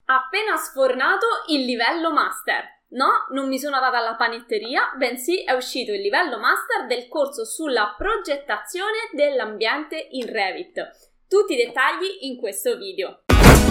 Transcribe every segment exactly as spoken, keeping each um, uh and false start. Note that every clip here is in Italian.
Appena sfornato il livello master. No, non mi sono data alla panetteria, bensì è uscito il livello master del corso sulla progettazione dell'ambiente in Revit. Tutti i dettagli in questo video.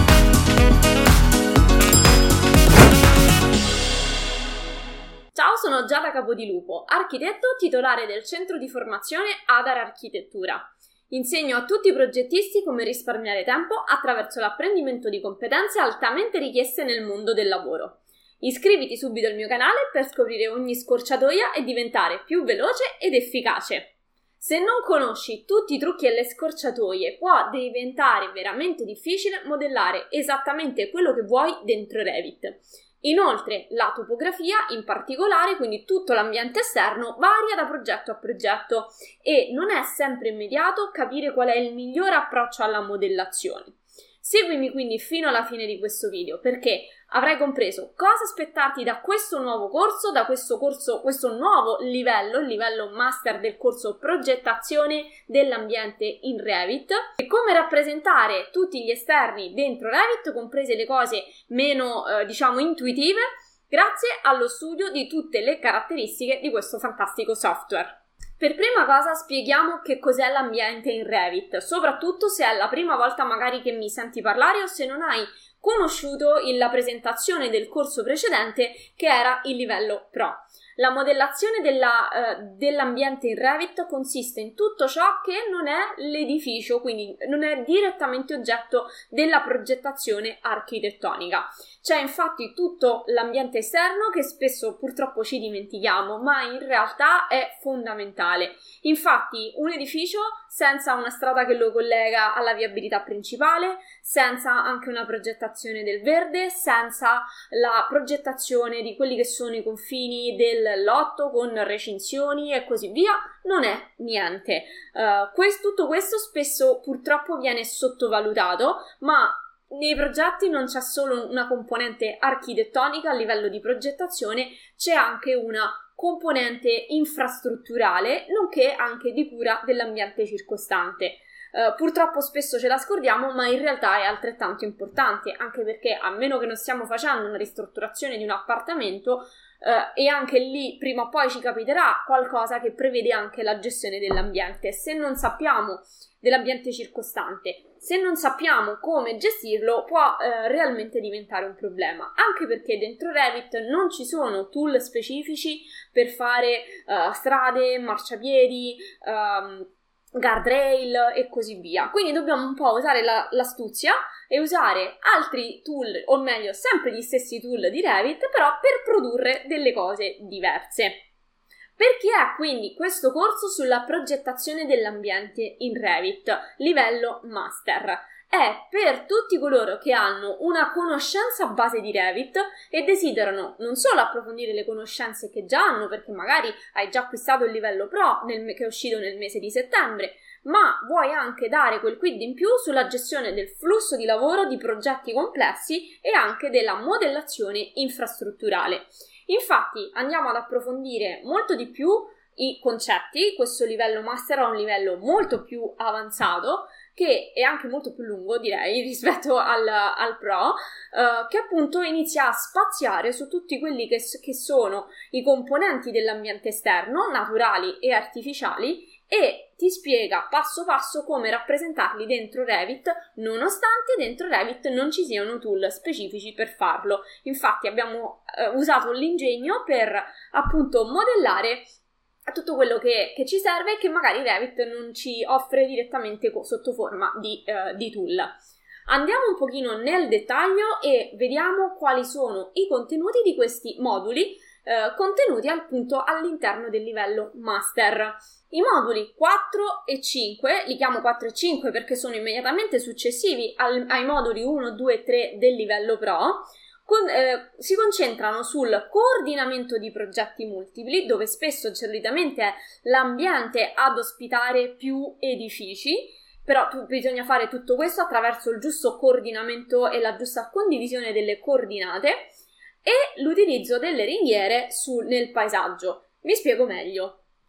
Ciao, sono Giada Capodilupo, architetto titolare del centro di formazione Adar Architettura. Insegno a tutti i progettisti come risparmiare tempo attraverso l'apprendimento di competenze altamente richieste nel mondo del lavoro. Iscriviti subito al mio canale per scoprire ogni scorciatoia e diventare più veloce ed efficace. Se non conosci tutti i trucchi e le scorciatoie, può diventare veramente difficile modellare esattamente quello che vuoi dentro Revit. Inoltre, la topografia in particolare, quindi tutto l'ambiente esterno, varia da progetto a progetto e non è sempre immediato capire qual è il miglior approccio alla modellazione. Seguimi quindi fino alla fine di questo video perché avrai compreso cosa aspettarti da questo nuovo corso, da questo corso, questo nuovo livello, il livello master del corso progettazione dell'ambiente in Revit, e come rappresentare tutti gli esterni dentro Revit, comprese le cose meno, eh, diciamo, intuitive, grazie allo studio di tutte le caratteristiche di questo fantastico software. Per prima cosa spieghiamo che cos'è l'ambiente in Revit, soprattutto se è la prima volta magari che mi senti parlare o se non hai conosciuto la presentazione del corso precedente che era il livello Pro. La modellazione della, eh, dell'ambiente in Revit consiste in tutto ciò che non è l'edificio, quindi non è direttamente oggetto della progettazione architettonica. C'è infatti tutto l'ambiente esterno che spesso purtroppo ci dimentichiamo, ma in realtà è fondamentale. Infatti un edificio senza una strada che lo collega alla viabilità principale, senza anche una progettazione del verde, senza la progettazione di quelli che sono i confini del lotto con recinzioni e così via, non è niente. Uh, questo, tutto questo spesso purtroppo viene sottovalutato, ma nei progetti non c'è solo una componente architettonica a livello di progettazione, c'è anche una componente infrastrutturale, nonché anche di cura dell'ambiente circostante. Uh, purtroppo spesso ce la scordiamo, ma in realtà è altrettanto importante, anche perché a meno che non stiamo facendo una ristrutturazione di un appartamento, Uh, e anche lì prima o poi ci capiterà qualcosa che prevede anche la gestione dell'ambiente. Se non sappiamo dell'ambiente circostante, se non sappiamo come gestirlo, può uh, realmente diventare un problema, anche perché dentro Revit non ci sono tool specifici per fare uh, strade, marciapiedi, um, guardrail e così via. Quindi dobbiamo un po' usare la, l'astuzia e usare altri tool, o meglio sempre gli stessi tool di Revit, però per produrre delle cose diverse. Perché è quindi questo corso sulla progettazione dell'ambiente in Revit, livello master? È per tutti coloro che hanno una conoscenza base di Revit e desiderano non solo approfondire le conoscenze che già hanno, perché magari hai già acquistato il livello Pro nel, che è uscito nel mese di settembre, ma vuoi anche dare quel quid in più sulla gestione del flusso di lavoro di progetti complessi e anche della modellazione infrastrutturale. Infatti andiamo ad approfondire molto di più i concetti. Questo livello master ha un livello molto più avanzato, che è anche molto più lungo, direi, rispetto al, al Pro, uh, che appunto inizia a spaziare su tutti quelli che, che sono i componenti dell'ambiente esterno, naturali e artificiali, e ti spiega passo passo come rappresentarli dentro Revit, nonostante dentro Revit non ci siano tool specifici per farlo. Infatti abbiamo uh, usato l'ingegno per appunto modellare tutto quello che, che ci serve e che magari Revit non ci offre direttamente sotto forma di, uh, di tool. Andiamo un pochino nel dettaglio e vediamo quali sono i contenuti di questi moduli uh, contenuti appunto all'interno del livello master. I moduli quattro e cinque, li chiamo quattro e cinque perché sono immediatamente successivi al, ai moduli uno, due e tre del livello Pro, con, eh, si concentrano sul coordinamento di progetti multipli, dove spesso solitamente è l'ambiente ad ospitare più edifici, però tu, bisogna fare tutto questo attraverso il giusto coordinamento e la giusta condivisione delle coordinate e l'utilizzo delle ringhiere su, nel paesaggio. Vi spiego meglio.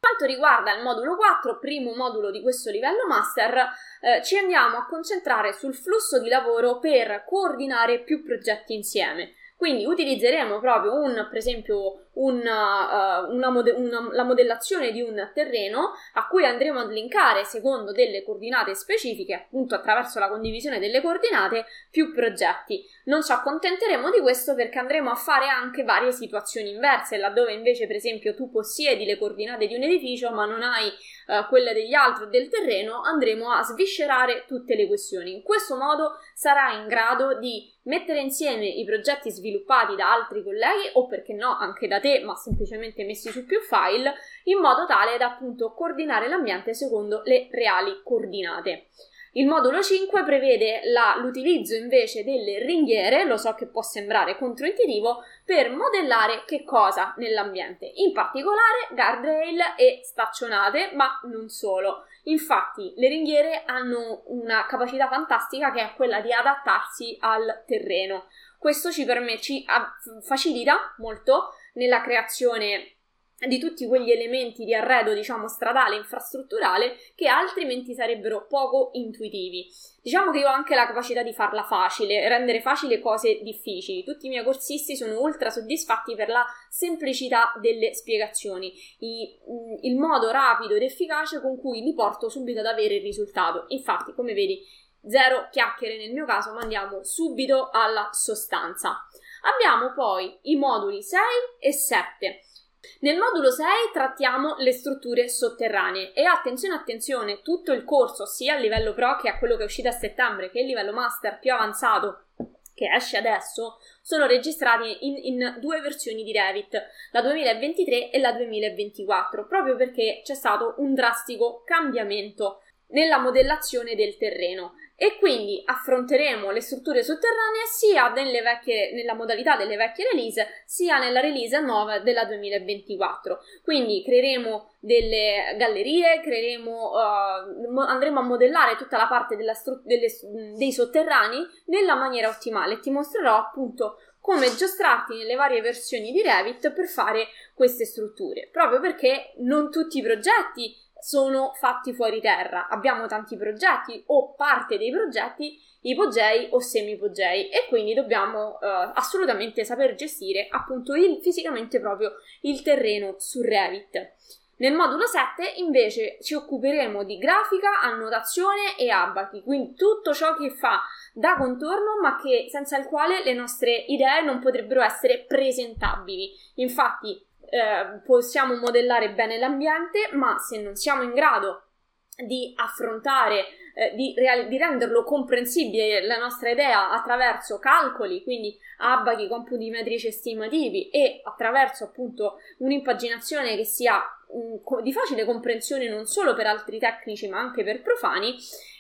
quanto riguarda il modulo quattro, primo modulo di questo livello master, eh, ci andiamo a concentrare sul flusso di lavoro per coordinare più progetti insieme. Quindi utilizzeremo proprio un, per esempio, un, uh, una mode- una, la modellazione di un terreno a cui andremo ad linkare, secondo delle coordinate specifiche, appunto attraverso la condivisione delle coordinate, più progetti. Non ci accontenteremo di questo perché andremo a fare anche varie situazioni inverse, laddove invece, per esempio, tu possiedi le coordinate di un edificio ma non hai uh, quelle degli altri o del terreno, andremo a sviscerare tutte le questioni. In questo modo sarai in grado di mettere insieme i progetti sviluppati da altri colleghi o perché no anche da te, ma semplicemente messi su più file, in modo tale da appunto coordinare l'ambiente secondo le reali coordinate. Il modulo cinque prevede la, l'utilizzo invece delle ringhiere, lo so che può sembrare controintuitivo, per modellare che cosa nell'ambiente, in particolare guardrail e staccionate, ma non solo. Infatti le ringhiere hanno una capacità fantastica che è quella di adattarsi al terreno. Questo ci permette, ci facilita molto nella creazione di tutti quegli elementi di arredo, diciamo, stradale, infrastrutturale, che altrimenti sarebbero poco intuitivi. Diciamo che io ho anche la capacità di farla facile, rendere facile cose difficili. Tutti i miei corsisti sono ultra soddisfatti per la semplicità delle spiegazioni, i, il modo rapido ed efficace con cui li porto subito ad avere il risultato. Infatti, come vedi, zero chiacchiere nel mio caso, ma andiamo subito alla sostanza. Abbiamo poi i moduli sei e sette. Nel modulo sei trattiamo le strutture sotterranee e attenzione attenzione, tutto il corso sia a livello pro che a quello che è uscito a settembre che il livello master più avanzato che esce adesso sono registrati in, in due versioni di Revit, la duemilaventitré e la duemilaventiquattro, proprio perché c'è stato un drastico cambiamento nella modellazione del terreno e quindi affronteremo le strutture sotterranee sia nelle vecchie, nella modalità delle vecchie release sia nella release nuova della duemilaventiquattro. Quindi creeremo delle gallerie, creeremo, uh, andremo a modellare tutta la parte della stru- delle, dei sotterranei nella maniera ottimale. Ti mostrerò appunto come giostrarti nelle varie versioni di Revit per fare queste strutture, proprio perché non tutti i progetti sono fatti fuori terra. Abbiamo tanti progetti o parte dei progetti ipogei o semipogei e quindi dobbiamo eh, assolutamente saper gestire appunto il, fisicamente proprio il terreno su Revit. Nel modulo sette invece ci occuperemo di grafica, annotazione e abachi, quindi tutto ciò che fa da contorno ma che senza il quale le nostre idee non potrebbero essere presentabili. Infatti Eh, possiamo modellare bene l'ambiente, ma se non siamo in grado di affrontare, eh, di, real- di renderlo comprensibile la nostra idea attraverso calcoli, quindi abachi, computi metrici estimativi e attraverso appunto un'impaginazione che sia um, di facile comprensione non solo per altri tecnici ma anche per profani,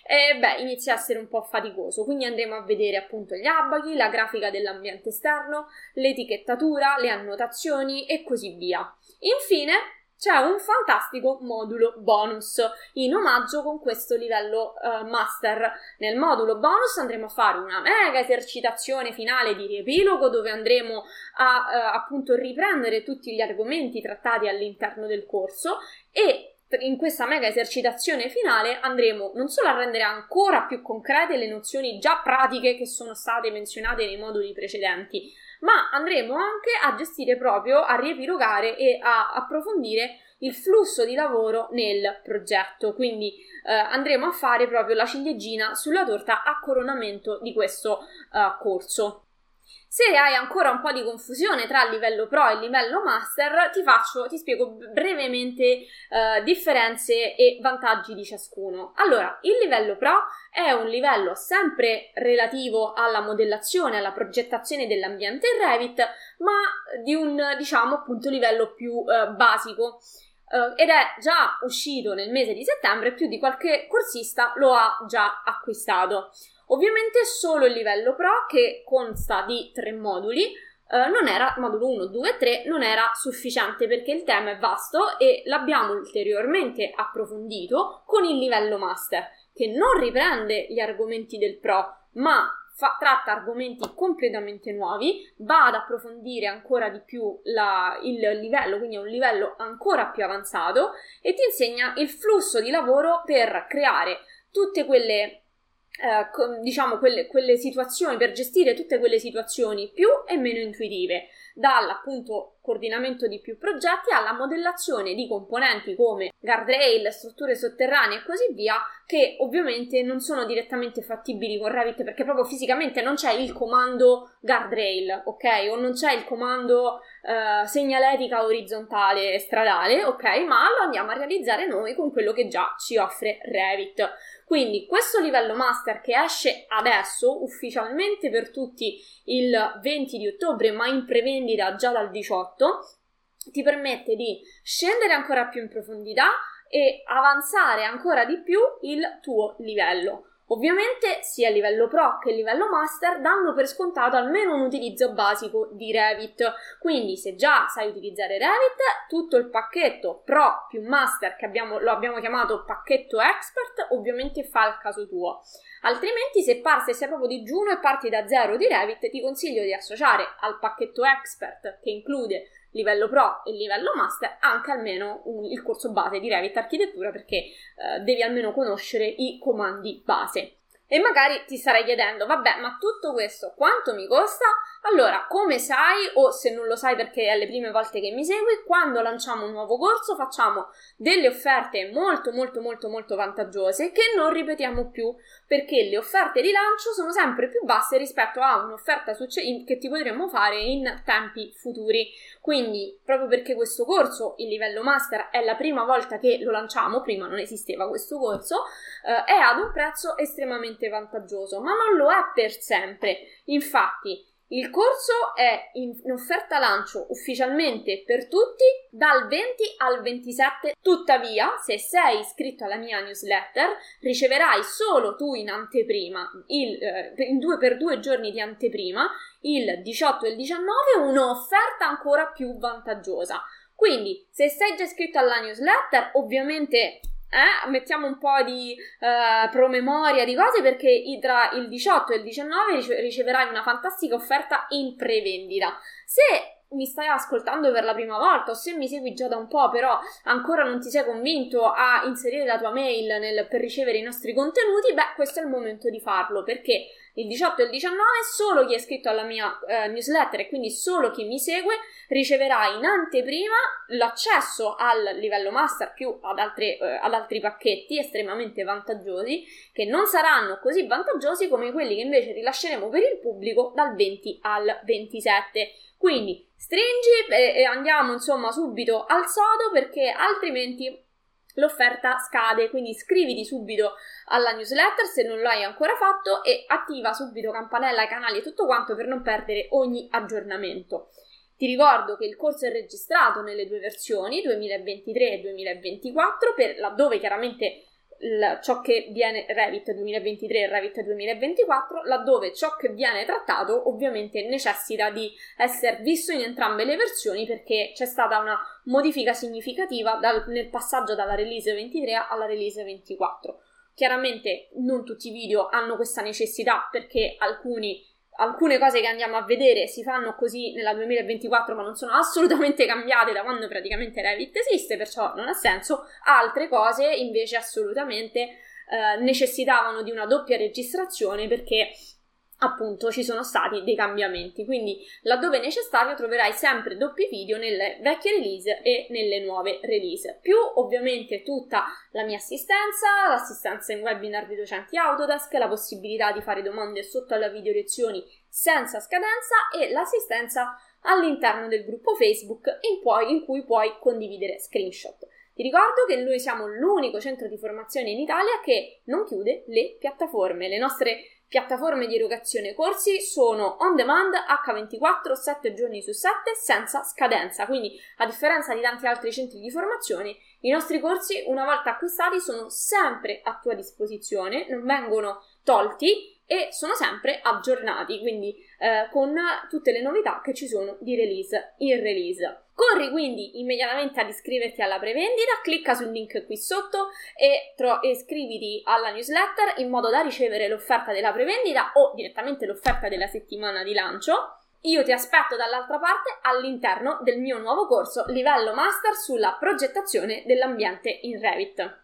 e beh, inizia a essere un po' faticoso, quindi andremo a vedere appunto gli abachi, la grafica dell'ambiente esterno, l'etichettatura, le annotazioni e così via. Infine c'è un fantastico modulo bonus in omaggio con questo livello uh, master. Nel modulo bonus andremo a fare una mega esercitazione finale di riepilogo dove andremo a uh, appunto riprendere tutti gli argomenti trattati all'interno del corso e in questa mega esercitazione finale andremo non solo a rendere ancora più concrete le nozioni già pratiche che sono state menzionate nei moduli precedenti, ma andremo anche a gestire proprio, a riepilogare e a approfondire il flusso di lavoro nel progetto, quindi eh, andremo a fare proprio la ciliegina sulla torta a coronamento di questo eh, corso. Se hai ancora un po' di confusione tra il livello pro e il livello master, ti faccio, ti spiego brevemente eh, differenze e vantaggi di ciascuno. Allora, il livello pro è un livello sempre relativo alla modellazione, alla progettazione dell'ambiente in Revit, ma di un, diciamo, appunto livello più eh, basico. Uh, ed è già uscito nel mese di settembre, più di qualche corsista lo ha già acquistato. Ovviamente solo il livello pro, che consta di tre moduli, uh, non era, modulo uno, due e tre, non era sufficiente perché il tema è vasto e l'abbiamo ulteriormente approfondito con il livello master, che non riprende gli argomenti del pro, ma fa, tratta argomenti completamente nuovi, va ad approfondire ancora di più la, il livello, quindi è un livello ancora più avanzato, e ti insegna il flusso di lavoro per creare tutte quelle Eh, diciamo quelle, quelle situazioni, per gestire tutte quelle situazioni più e meno intuitive, dall'appunto coordinamento di più progetti alla modellazione di componenti come guardrail, strutture sotterranee e così via, che ovviamente non sono direttamente fattibili con Revit perché proprio fisicamente non c'è il comando guardrail, ok? O non c'è il comando eh, segnaletica orizzontale stradale, ok? Ma lo andiamo a realizzare noi con quello che già ci offre Revit. Quindi questo livello master, che esce adesso ufficialmente per tutti il venti di ottobre, ma in prevendita già dal diciotto, ti permette di scendere ancora più in profondità e avanzare ancora di più il tuo livello. Ovviamente sia a livello pro che a livello master danno per scontato almeno un utilizzo basico di Revit, quindi se già sai utilizzare Revit, tutto il pacchetto pro più master, che abbiamo, lo abbiamo chiamato pacchetto expert, ovviamente fa il caso tuo. Altrimenti se parti, sei proprio digiuno e parti da zero di Revit, ti consiglio di associare al pacchetto expert, che include livello pro e livello master, anche almeno un, il corso base di Revit Architettura, perché eh, devi almeno conoscere i comandi base. E magari ti starai chiedendo, vabbè, ma tutto questo quanto mi costa? Allora, come sai, o se non lo sai perché è le prime volte che mi segui, quando lanciamo un nuovo corso facciamo delle offerte molto molto molto molto vantaggiose che non ripetiamo più, perché le offerte di lancio sono sempre più basse rispetto a un'offerta succe- che ti potremmo fare in tempi futuri. Quindi, proprio perché questo corso, il livello master, è la prima volta che lo lanciamo, prima non esisteva questo corso, eh, è ad un prezzo estremamente vantaggioso, ma non lo è per sempre. Infatti, il corso è in offerta lancio ufficialmente per tutti dal venti al ventisette. Tuttavia, se sei iscritto alla mia newsletter, riceverai solo tu in anteprima, il, eh, in due, per due giorni di anteprima, il diciotto e il diciannove, un'offerta ancora più vantaggiosa. Quindi, se sei già iscritto alla newsletter, ovviamente Eh, mettiamo un po' di uh, promemoria di cose, perché tra il diciotto e il diciannove rice- riceverai una fantastica offerta in prevendita. Se mi stai ascoltando per la prima volta o se mi segui già da un po' però ancora non ti sei convinto a inserire la tua mail nel, per ricevere i nostri contenuti, beh, questo è il momento di farlo, perché il diciotto e il diciannove solo chi è iscritto alla mia eh, newsletter, e quindi solo chi mi segue, riceverà in anteprima l'accesso al livello master più ad, altre, eh, ad altri pacchetti estremamente vantaggiosi, che non saranno così vantaggiosi come quelli che invece rilasceremo per il pubblico dal venti al ventisette. Quindi stringi e, e andiamo insomma subito al sodo, perché altrimenti l'offerta scade. Quindi iscriviti subito alla newsletter se non l'hai ancora fatto e attiva subito campanella, canali e tutto quanto per non perdere ogni aggiornamento. Ti ricordo che il corso è registrato nelle due versioni, duemilaventitré e duemilaventiquattro, per laddove chiaramente il, ciò che viene Revit duemilaventitré e Revit duemilaventiquattro, laddove ciò che viene trattato ovviamente necessita di essere visto in entrambe le versioni, perché c'è stata una modifica significativa dal, nel passaggio dalla release ventitré alla release ventiquattro. Chiaramente non tutti i video hanno questa necessità, perché alcuni Alcune cose che andiamo a vedere si fanno così nella duemilaventiquattro, ma non sono assolutamente cambiate da quando praticamente Revit esiste, perciò non ha senso. Altre cose invece assolutamente eh, necessitavano di una doppia registrazione, perché appunto ci sono stati dei cambiamenti. Quindi laddove necessario troverai sempre doppi video nelle vecchie release e nelle nuove release, più ovviamente tutta la mia assistenza, l'assistenza in webinar di docenti Autodesk, la possibilità di fare domande sotto alla video lezioni senza scadenza e l'assistenza all'interno del gruppo Facebook in, poi, in cui puoi condividere screenshot. Ti ricordo che noi siamo l'unico centro di formazione in Italia che non chiude le piattaforme. Le nostre piattaforme di erogazione corsi sono on demand acca ventiquattro, sette giorni su sette, senza scadenza. Quindi, a differenza di tanti altri centri di formazione, i nostri corsi, una volta acquistati, sono sempre a tua disposizione, non vengono tolti e sono sempre aggiornati, quindi eh, con tutte le novità che ci sono di release in release. Corri quindi immediatamente ad iscriverti alla prevendita, clicca sul link qui sotto e, tro- e iscriviti alla newsletter in modo da ricevere l'offerta della prevendita o direttamente l'offerta della settimana di lancio. Io ti aspetto dall'altra parte all'interno del mio nuovo corso Livello Master sulla progettazione dell'ambiente in Revit.